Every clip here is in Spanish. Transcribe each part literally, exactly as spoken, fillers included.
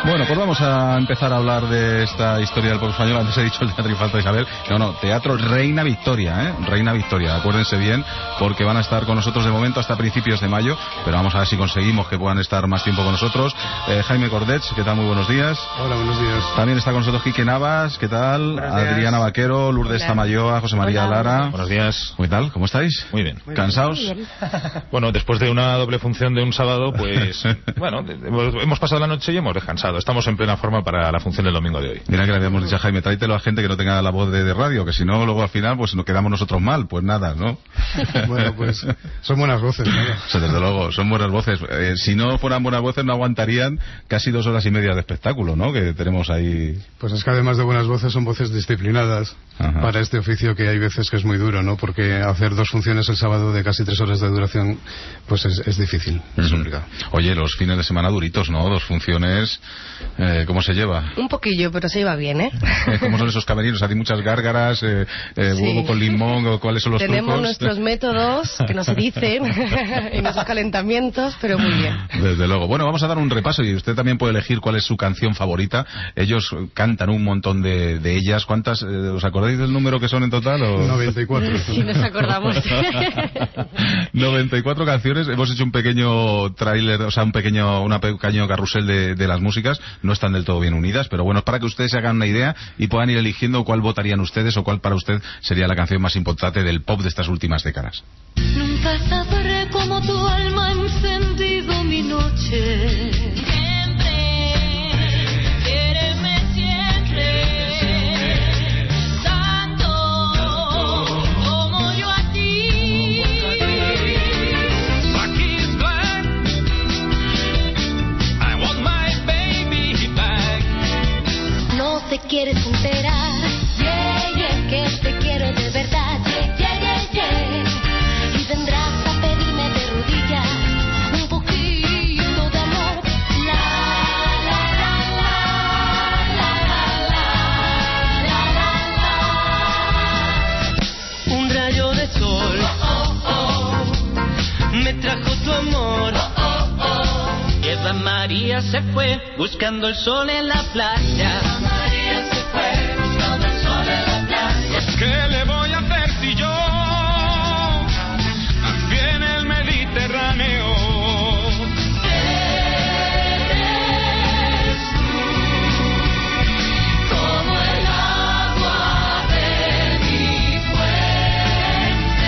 Bueno, pues vamos a empezar a hablar de esta historia del pop español. Antes he dicho el Teatro Infanta Isabel. No, no, Teatro Reina Victoria, ¿eh? Reina Victoria, acuérdense bien, porque van a estar con nosotros de momento hasta principios de mayo, pero vamos a ver si conseguimos que puedan estar más tiempo con nosotros. Eh, Jaime Cordets, ¿qué tal? Muy buenos días. Hola, buenos días. También está con nosotros Quique Navas, ¿qué tal? Adriana Vaquero, Lourdes Hola. Tamayoa, José María Hola. Lara. Buenos días. ¿Qué tal? ¿Cómo estáis? Muy bien. ¿Cansados? Muy bien. Bueno, después de una doble función de un sábado, pues, bueno, hemos pasado la noche y hemos descansado. Estamos en plena forma para la función del domingo de hoy. Mira que le habíamos dicho a Jaime, tráetelo a gente que no tenga la voz de, de radio, que si no, luego al final, pues nos quedamos nosotros mal. Pues nada, ¿no? Bueno, pues son buenas voces, ¿no? O sea, desde luego, son buenas voces. Eh, si no fueran buenas voces, no aguantarían casi dos horas y media de espectáculo, ¿no? Que tenemos ahí. Pues es que además de buenas voces, son voces disciplinadas. Ajá. Para este oficio que hay veces que es muy duro, ¿no? Porque hacer dos funciones el sábado de casi tres horas de duración, pues es, es difícil, es complicado. Oye, los fines de semana duritos, ¿no? Dos funciones, eh, ¿cómo se lleva? Un poquillo, pero se lleva bien, ¿eh? ¿Cómo son esos camerinos? ¿Hay muchas gárgaras, eh, eh, Sí. huevo con limón, o cuáles son los Tenemos trucos? nuestros métodos, que no se dicen, y nuestros calentamientos, pero muy bien. Desde luego. Bueno, vamos a dar un repaso y usted también puede elegir cuál es su canción favorita. Ellos cantan un montón de, de ellas. ¿Cuántas? Eh, ¿Os acordáis del número que son en total? O... noventa y cuatro. Sí, nos acordamos. noventa y cuatro canciones. Hemos hecho un pequeño tráiler, o sea, un pequeño, una pequeño carrusel de, de las músicas. No están del todo bien unidas, pero bueno, es para que ustedes se hagan una idea y puedan ir eligiendo cuál votarían ustedes o cuál para usted sería la canción más importante del pop de estas últimas décadas. Nunca sabré cómo tu alma ha encendido mi noche. Siempre, quiéreme siempre, tanto como yo a ti. My key's black. I want my baby back. No te quieres enterar, yeah, yeah, que te quiero de verdad, yeah, yeah, yeah, yeah. Y vendrás a pedirme de rodillas un poquito de amor. La, la, la, la, la, la, la, la, la. Un rayo de sol, oh, oh, oh, me trajo tu amor. Oh, oh, oh. Eva María se fue buscando el sol en la playa. Eva María se fue buscando el sol en la playa. ¿Qué le voy a hacer si yo nací en el Mediterráneo? Eres tú, como el agua de mi fuente.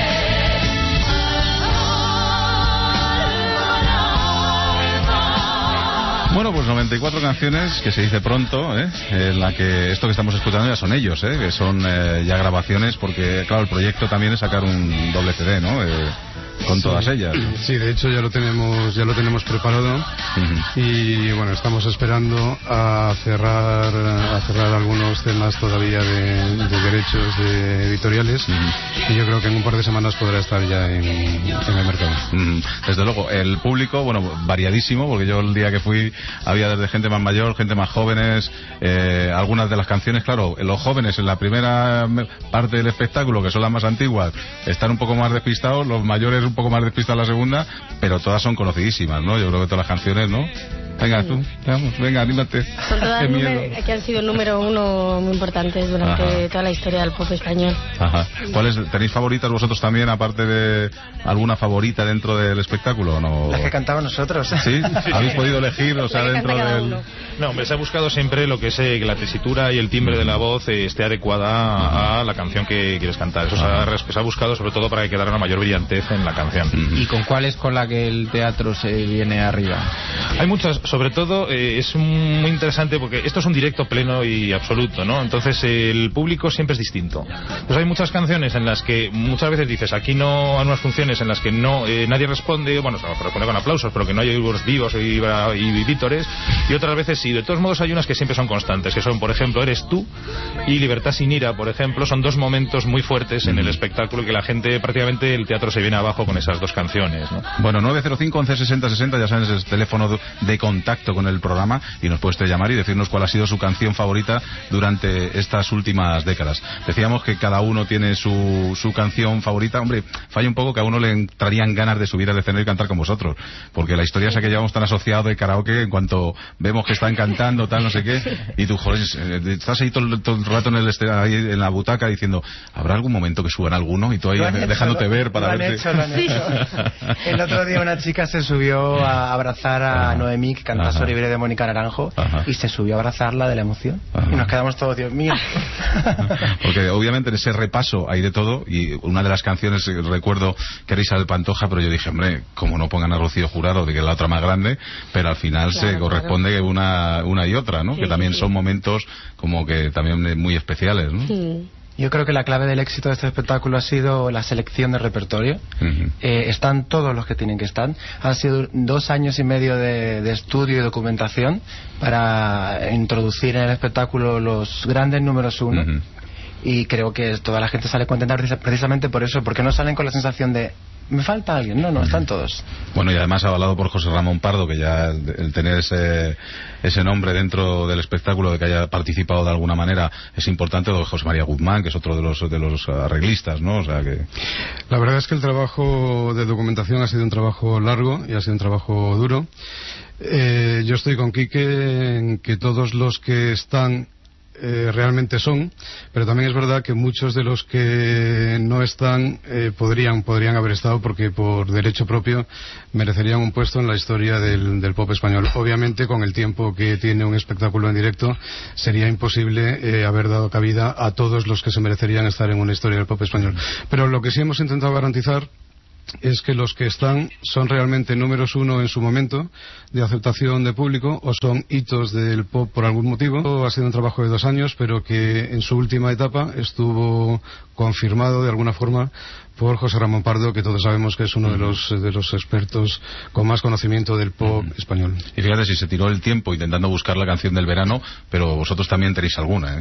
Bueno, pues noventa y cuatro canciones, que se dice pronto, ¿eh? En la que esto que estamos escuchando ya son ellos, ¿eh? Que son eh, ya grabaciones, porque claro, el proyecto también es sacar un doble C D, ¿no? Eh, con sí. todas ellas. Sí, de hecho ya lo tenemos ya lo tenemos preparado. Uh-huh. Y bueno, estamos esperando a cerrar a cerrar algunos temas todavía de, de derechos de editoriales. Uh-huh. Y yo creo que en un par de semanas podrá estar ya en, en el mercado. Uh-huh. Desde luego, el público, bueno, variadísimo, porque yo el día que fui había desde gente más mayor, gente más jóvenes, eh, algunas de las canciones, claro, los jóvenes en la primera parte del espectáculo, que son las más antiguas, están un poco más despistados, los mayores un poco más despistados la segunda, pero todas son conocidísimas, ¿no? Yo creo que todas las canciones, ¿no? Venga, tú, vamos, venga, anímate. Son todas Qué número, miedo. que han sido número uno muy importantes durante Ajá. toda la historia del pop español. Ajá. ¿Cuáles tenéis favoritas vosotros también, aparte de alguna favorita dentro del espectáculo? ¿No? Las que cantamos nosotros. ¿Sí? ¿Habéis podido elegir, o sea, La que dentro canta cada del...? uno. No, hombre, se ha buscado siempre lo que es eh, que la tesitura y el timbre de la voz eh, esté adecuada a, a la canción que quieres cantar. Eso se ha, se ha buscado sobre todo para que quedara una mayor brillantez en la canción. ¿Y con cuál es con la que el teatro se viene arriba? Hay muchas, sobre todo eh, es muy interesante porque esto es un directo pleno y absoluto, ¿no? Entonces eh, el público siempre es distinto. Pues hay muchas canciones en las que muchas veces dices, aquí no hay unas funciones en las que no eh, nadie responde, bueno, se responde con aplausos, pero que no hay vivos vivos y, y vítores, y otras veces sí. De todos modos hay unas que siempre son constantes, que son, por ejemplo, Eres tú y Libertad sin ira, por ejemplo, son dos momentos muy fuertes en el espectáculo que la gente, prácticamente el teatro se viene abajo con esas dos canciones, ¿no? Bueno, nueve cero cinco, once sesenta, sesenta, ya sabes, es el teléfono de contacto contacto con el programa y nos puedes llamar y decirnos cuál ha sido su canción favorita durante estas últimas décadas. Decíamos que cada uno tiene su, su canción favorita. Hombre, falla un poco que a uno le entrarían ganas de subir al escenario y cantar con vosotros, porque la historia es que llevamos tan asociado de karaoke, en cuanto vemos que están cantando, tal, no sé qué, y tú, joder, estás ahí todo, todo el rato en el escenario, ahí en la butaca diciendo, ¿habrá algún momento que suban alguno? Y tú ahí dejándote hecho, ver para lo han verte. hecho, lo han hecho. El otro día una chica se subió a abrazar a Ajá. Noemí, que canta Ajá. Sobreviviré de Mónica Naranjo, Ajá. y se subió a abrazarla de la emoción. Ajá. Y nos quedamos todos, Dios mío. Porque obviamente en ese repaso hay de todo, y una de las canciones, recuerdo que era Isabel Pantoja, pero yo dije, hombre, como no pongan a Rocío Jurado, de que es la otra más grande, pero al final Claro, se corresponde claro. una, una y otra, ¿no? Sí, que también sí. son momentos como que también muy especiales, ¿no? Sí. Yo creo que la clave del éxito de este espectáculo ha sido la selección de repertorio. Uh-huh. Eh, están todos los que tienen que estar. Han sido dos años y medio de, de estudio y documentación para introducir en el espectáculo los grandes números uno. Uh-huh. Y creo que toda la gente sale contenta precisamente por eso, porque no salen con la sensación de me falta alguien. No, no, están todos. Bueno, y además avalado por José Ramón Pardo, que ya el, el tener ese ese nombre dentro del espectáculo, de que haya participado de alguna manera, es importante. O José María Guzmán, que es otro de los de los arreglistas, ¿no? O sea que... La verdad es que el trabajo de documentación ha sido un trabajo largo y ha sido un trabajo duro. Eh, yo estoy con Quique en que todos los que están Eh, realmente son, pero también es verdad que muchos de los que no están eh, podrían podrían haber estado, porque por derecho propio merecerían un puesto en la historia del, del pop español. Obviamente, con el tiempo que tiene un espectáculo en directo, sería imposible eh, haber dado cabida a todos los que se merecerían estar en una historia del pop español. Pero lo que sí hemos intentado garantizar es que los que están son realmente números uno en su momento de aceptación de público, o son hitos del pop por algún motivo. Ha sido un trabajo de dos años, pero que en su última etapa estuvo confirmado de alguna forma por José Ramón Pardo, que todos sabemos que es uno de los de los expertos con más conocimiento del pop uh-huh. español. Y fíjate, si se tiró el tiempo intentando buscar la canción del verano, pero vosotros también tenéis alguna, ¿eh?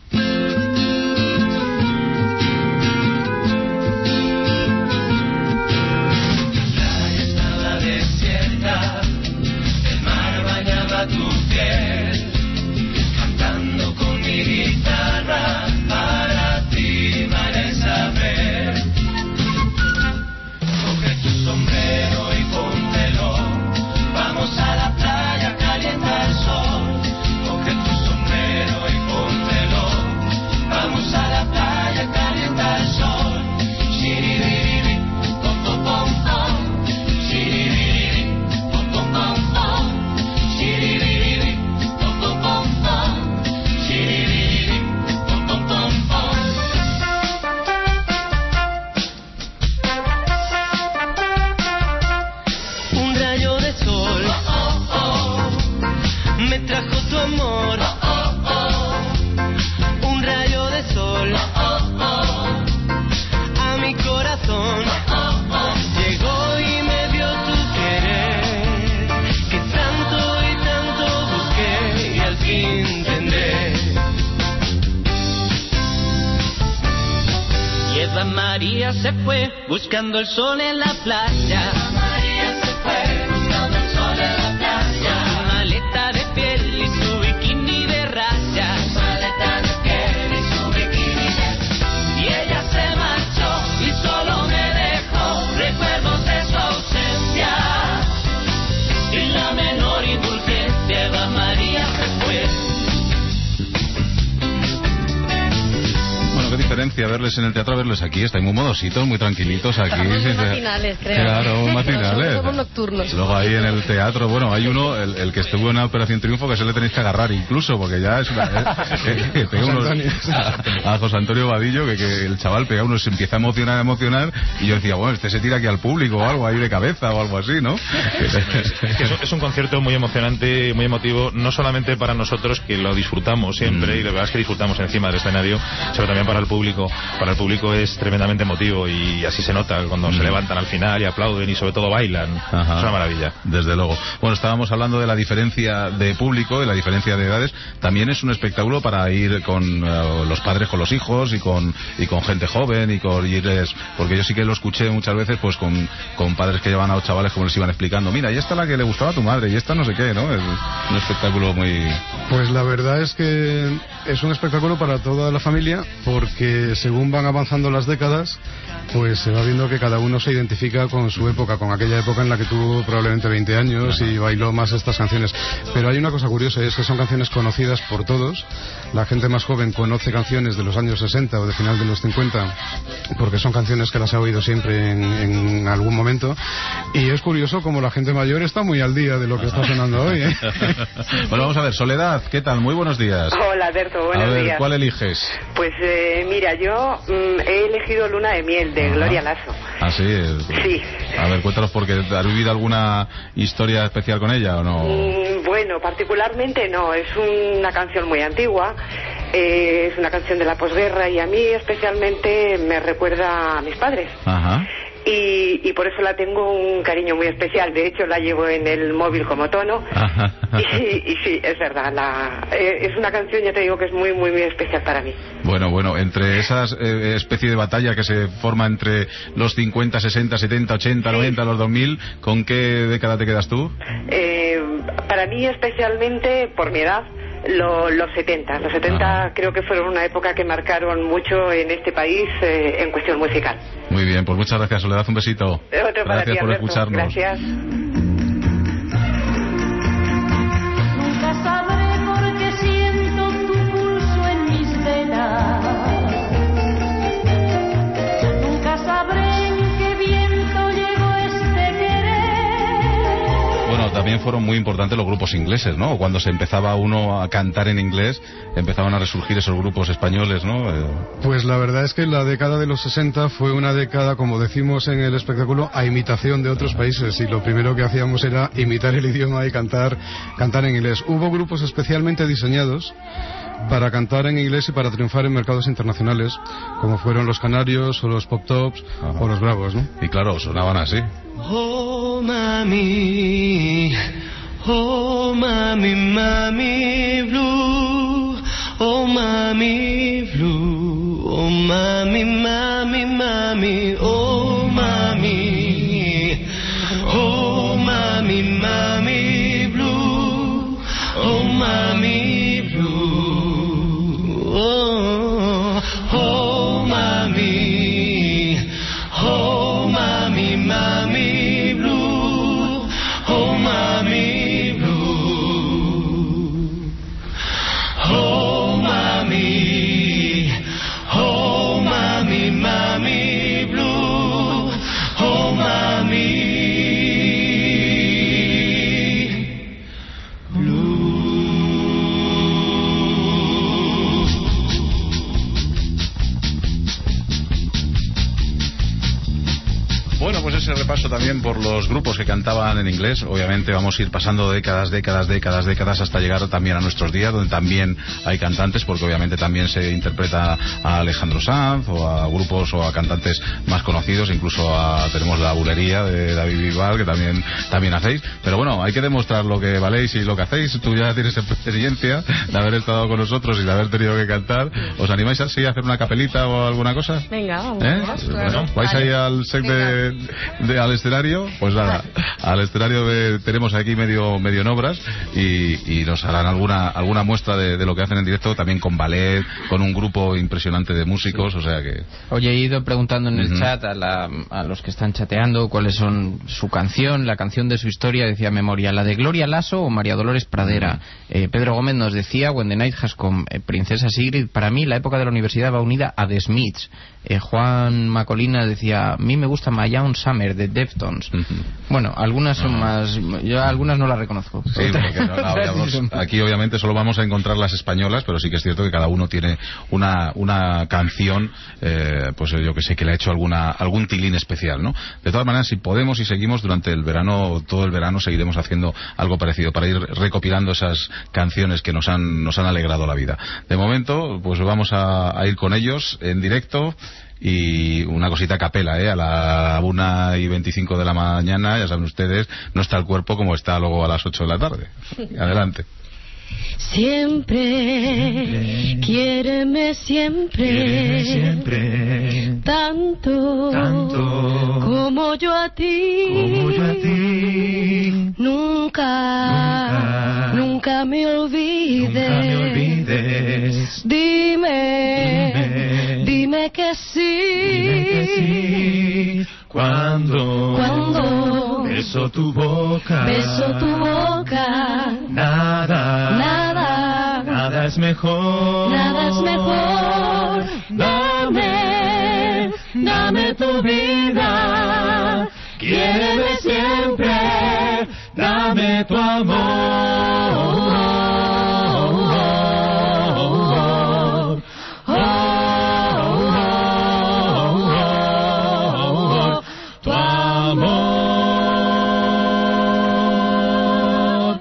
María se fue buscando el sol en la playa. María se fue buscando el sol en la playa. Su maleta de piel y su bikini de rayas. Su maleta de piel y su bikini de rayas. Y ella se marchó y solo me dejó recuerdos de su ausencia. Sin la menor indulgencia, Eva María se fue. Qué diferencia verles en el teatro a verles aquí. Están muy modositos, muy tranquilitos aquí. Estamos muy matinales, creo. Claro, matinales. Nosotros somos nocturnos. Luego ahí en el teatro, bueno, hay uno, el, el que estuvo en la Operación Triunfo, que se le tenéis que agarrar incluso, porque ya es una... Eh, eh, pega unos, a, a José Antonio Vadillo, que, que el chaval pega uno, se empieza a emocionar, a emocionar, y yo decía, bueno, este se tira aquí al público o algo ahí de cabeza o algo así, ¿no? Es que es, es un concierto muy emocionante, muy emotivo, no solamente para nosotros, que lo disfrutamos siempre, mm. y la verdad es que disfrutamos encima del escenario, sino también para el público, público, para el público es tremendamente emotivo y así se nota cuando mm. se levantan al final y aplauden y sobre todo bailan. Ajá. Es una maravilla. Desde luego. Bueno, estábamos hablando de la diferencia de público y la diferencia de edades. También es un espectáculo para ir con uh, los padres con los hijos y con y con gente joven y con irles, porque yo sí que lo escuché muchas veces pues con, con padres que llevan a los chavales como les iban explicando, mira, y esta es la que le gustaba a tu madre y esta no sé qué, ¿no? Es un espectáculo muy... Pues la verdad es que es un espectáculo para toda la familia, porque según van avanzando las décadas, pues se va viendo que cada uno se identifica con su época, con aquella época en la que tuvo probablemente veinte años y bailó más estas canciones. Pero hay una cosa curiosa, y es que son canciones conocidas por todos. La gente más joven conoce canciones de los años sesenta o de final de los cincuenta, porque son canciones que las ha oído siempre en, en algún momento. Y es curioso como la gente mayor está muy al día de lo que está sonando hoy, ¿eh? Bueno, vamos a ver, Soledad, ¿qué tal? Muy buenos días. Hola, Alberto, buenos días. A ver, días. ¿cuál eliges? Pues eh, mira, yo mm, he elegido Luna de Miel, de Ajá. Gloria Lasso. ¿Ah, sí? Sí. A ver, cuéntanos, porque ¿has vivido alguna historia especial con ella o no? Mm, bueno, particularmente no, es una canción muy antigua, eh, es una canción de la posguerra y a mí especialmente me recuerda a mis padres. Ajá. Y, y por eso la tengo un cariño muy especial. De hecho, la llevo en el móvil como tono. Y, y sí, es verdad. La, eh, es una canción, ya te digo, que es muy, muy, muy especial para mí. Bueno, bueno, entre esas eh, especie de batalla que se forma entre los cincuenta, sesenta, setenta, ochenta, sí. noventa, los dos mil, ¿con qué década te quedas tú? Eh, para mí, especialmente, por mi edad, Lo, los setenta. Los setenta ah. creo que fueron una época que marcaron mucho en este país eh, en cuestión musical. Muy bien, pues muchas gracias, Soledad, un besito. Otro gracias para ti, por Alberto. escucharnos. Gracias. Nunca sabré por qué siento tu pulso en mis venas. Nunca sabré en qué viento llegó este querer. Bueno, también fueron muy importantes los grupos ingleses, ¿no? Cuando se empezaba uno a cantar en inglés, empezaban a resurgir esos grupos españoles, ¿no? Eh... Pues la verdad es que la década de los sesenta fue una década, como decimos en el espectáculo, a imitación de otros países, y lo primero que hacíamos era imitar el idioma y cantar, cantar en inglés. Hubo grupos especialmente diseñados para cantar en inglés y para triunfar en mercados internacionales, como fueron los Canarios o los Pop Tops Ajá. o los Bravos, ¿no? Y claro, sonaban así. Oh, mami, oh, mami, mami blue, oh, mami blue, oh, mami, mami, mami, oh, mami, oh, mami, mami blue, oh, mami blue, oh, oh, mami, oh, mami, mami blue, oh, mami blue, oh, mami, oh, mami, mami blue, oh, mami Bueno, pues ese repaso también por los grupos que cantaban en inglés. Obviamente vamos a ir pasando décadas, décadas, décadas, décadas hasta llegar también a nuestros días, donde también hay cantantes, porque obviamente también se interpreta a Alejandro Sanz o a grupos o a cantantes más conocidos, incluso a, tenemos la bulería de David Bisbal, que también también hacéis. Pero bueno, hay que demostrar lo que valéis y lo que hacéis. Tú ya tienes experiencia de haber estado con nosotros y de haber tenido que cantar. ¿Os animáis así a hacer una capelita o alguna cosa? Venga, vamos. ¿Eh? vamos Bueno, ¿vais vale. ahí al set de, de, al escenario? Pues nada, al escenario de, tenemos aquí medio medio en obras y, y nos harán alguna alguna muestra de, de lo que hacen en directo, también con ballet, con un grupo impresionante de músicos, o sea que... Oye, he ido preguntando en el Uh-huh. chat a, la, a los que están chateando cuáles son su canción, la canción de su historia, decía memoria, la de Gloria Lasso o María Dolores Pradera. Eh, Pedro Gómez nos decía When the Night Has Come, eh, Princesa Sigrid. Para mí la época de la universidad va unida a The Smiths. Eh, Juan Macolina decía, a mí me gusta My Own Summer. Hammer, de Deftones. Uh-huh. Bueno, algunas son Uh-huh. más... Yo algunas no las reconozco. Sí, porque no, no, digamos, aquí obviamente solo vamos a encontrar las españolas, pero sí que es cierto que cada uno tiene una, una canción, eh, pues yo que sé, que le ha hecho alguna, algún tilín especial, ¿no? De todas maneras, si podemos y seguimos durante el verano, todo el verano seguiremos haciendo algo parecido para ir recopilando esas canciones que nos han, nos han alegrado la vida. De momento, pues vamos a, a ir con ellos en directo. Y una cosita a capela, ¿eh? A la una y veinticinco de la mañana, ya saben ustedes, no está el cuerpo como está luego a las ocho de la tarde. Adelante. Siempre, quiéreme siempre, Quiéreme siempre, tanto, tanto, como yo a ti, como yo a ti, nunca, nunca, nunca me olvides, nunca me olvides. Dime, Dime, dime que sí, dime que sí, cuando, cuando beso tu boca, beso tu boca, nada, nada, nada es mejor, nada es mejor. Dame, dame tu vida, quiéreme siempre, dame tu amor. Tu amor.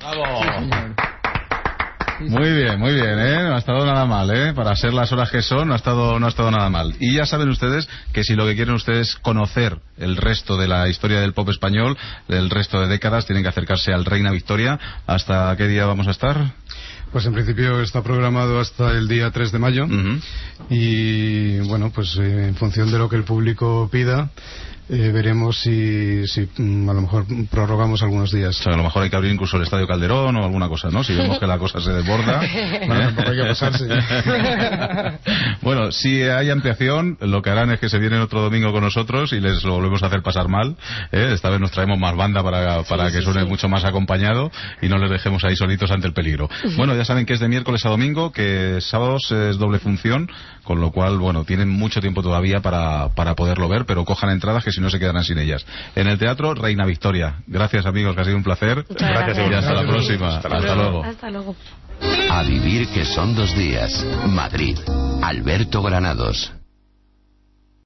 Muy bien, muy bien, ¿eh? No ha estado nada mal, ¿eh? Para ser las horas que son, no ha estado, no ha estado nada mal. Y ya saben ustedes que si lo que quieren ustedes es conocer el resto de la historia del pop español, el resto de décadas, tienen que acercarse al Reina Victoria. ¿Hasta qué día vamos a estar? Pues en principio está programado hasta el día tres de mayo. Uh-huh. Y bueno, pues eh, en función de lo que el público pida, eh, veremos si, si mm, a lo mejor prorrogamos algunos días. O sea, a lo mejor hay que abrir incluso el Estadio Calderón o alguna cosa, ¿no? Si vemos que la cosa se desborda. Bueno, tampoco hay que pasarse. Bueno, si hay ampliación, lo que harán es que se vienen otro domingo con nosotros y les lo volvemos a hacer pasar mal, ¿eh? Esta vez nos traemos más banda para, para sí, que sí, suene sí. mucho más acompañado y no les dejemos ahí solitos ante el peligro. Bueno, ya saben que es de miércoles a domingo, que sábados es doble función, con lo cual, bueno, tienen mucho tiempo todavía para, para poderlo ver, pero cojan entradas que si no se quedarán sin ellas. En el Teatro Reina Victoria. Gracias, amigos, que ha sido un placer. Muchas gracias. Y hasta la Gracias. próxima. Hasta Hasta luego. Hasta luego. A vivir que son dos días. Madrid. Alberto Granados.